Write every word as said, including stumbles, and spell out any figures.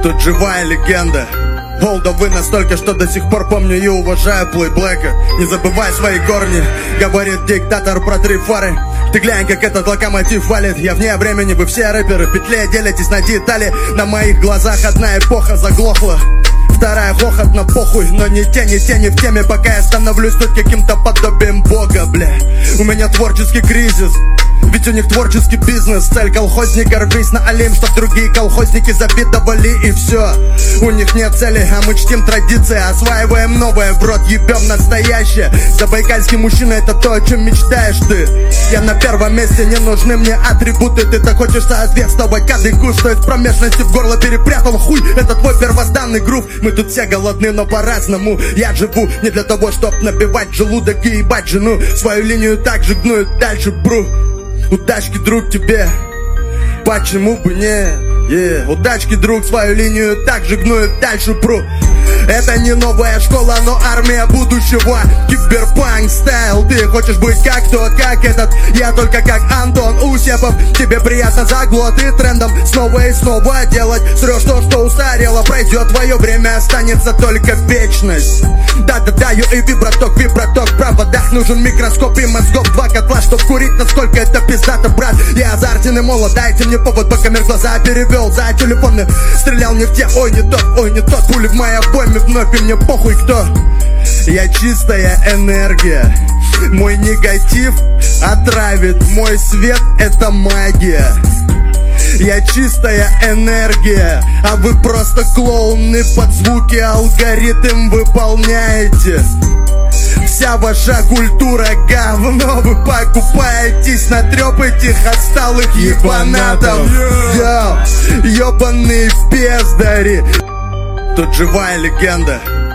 Тут живая легенда. Олдовый настолько, что до сих пор помню и уважаю Плей Блэка. Не забывай свои корни, говорит диктатор про три фары. Ты глянь, как этот локомотив валит. Я вне времени, вы все рэперы в петле делитесь на детали. На моих глазах одна эпоха заглохла, вторая хохот на похуй. Но ни те, ни те, ни в теме, пока я становлюсь тут каким-то подобием бога, бля. У меня творческий кризис, ведь у них творческий бизнес. Цель колхозника — рвись на Олимп, чтоб другие колхозники завидовали, и все. У них нет цели, а мы чтим традиции. Осваиваем новое, в рот ебем настоящее. Забайкальский мужчина — это то, о чем мечтаешь ты. Я на первом месте, не нужны мне атрибуты. Ты так хочешь соответствовать кадыку, что из промежности в горло перепрятал хуй. Это твой первозданный грув. Мы тут все голодны, но по-разному. Я живу не для того, чтоб набивать желудок и ебать жену. Свою линию также гную, дальше бру. Удачки, друг, тебе, почему бы не? Yeah. Удачки, друг, свою линию также гнует, дальше пру. Это не новая школа, но армия будущего. Киберпанк стайл. Ты хочешь быть как тот, как этот? Я только как Антон Усепов. Тебе приятно заглот и трендом снова и снова делать. Срёшь то, что устарело. Пройдет твое время, останется только вечность. Да-да-да, ю и виброток, виброток. В проводах нужен микроскоп и мозгов два котла, чтоб курить, насколько это пиздато, брат. Я азартен и молод, дайте мне повод, пока мир глаза перевел. За телефоны стрелял не в те, ой, не тот, ой, не тот. Пули в моей обойме вновь, и мне похуй кто. Я чистая энергия, мой негатив отравит, мой свет — это магия. Я чистая энергия, а вы просто клоуны под звуки, алгоритм выполняете. Вся ваша культура говно, вы покупаетесь на трёп этих отсталых ебанатов. Йо, ёбаные пиздари. Тут живая легенда.